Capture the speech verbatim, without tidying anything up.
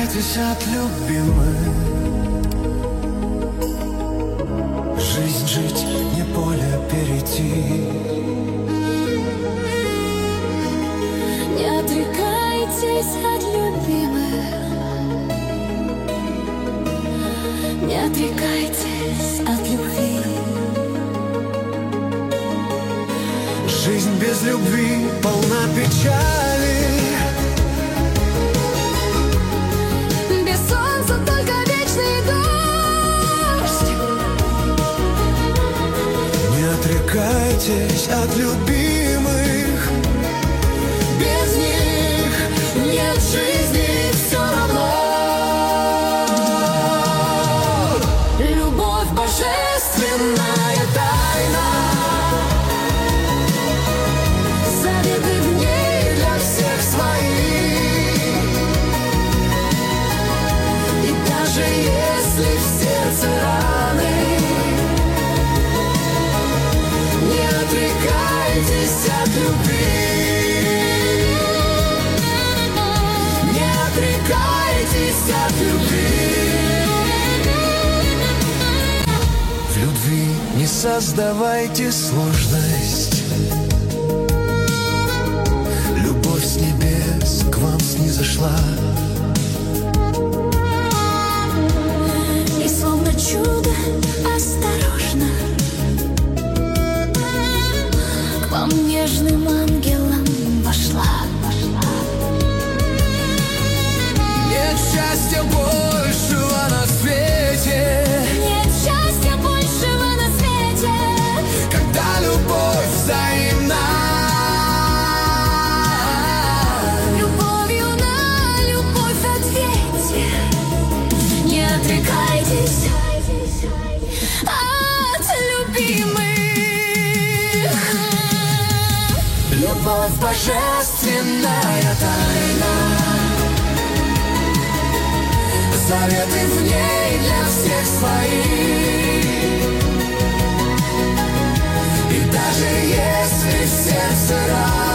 отрекайтесь от любимых. Жизнь жить, не поле перейти. Не отрекайтесь от любимых. Не отрекайтесь от любви. Жизнь без любви полна печали. Без солнца только вечный дождь. Не отрекайтесь от любимых. Без них нет жизни все равно. Любовь божественная тайна. Заветы в ней для всех свои. И даже если в сердце раны, не отрекайтесь от любви. Не отрекайтесь от любви. В любви не создавайте сложность. Любовь с небес к вам снизошла. И словно чудо осторожно к вам нежным ангелом вошла. Нет счастья большего на свете, Нет счастья большего на свете, когда любовь взаимна. любовью на любовь ответьте. Не отрекайтесь от любимых. Любовь божественная тайна. Заветы в ней для всех свои. И даже если в сердце раны,